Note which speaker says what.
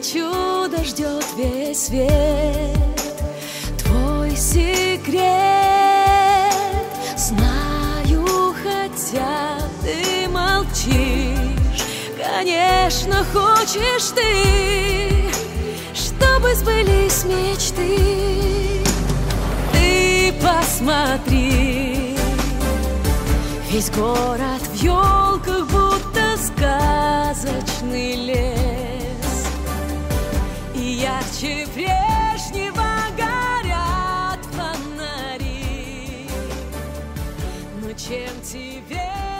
Speaker 1: чудо ждет весь свет. Твой секрет знаю, хотя ты молчишь. Конечно, хочешь ты, чтобы сбылись мечты. Ты посмотри, весь город в елках, будто сказочный лес. И ярче прежнего горят фонари. Но чем тебе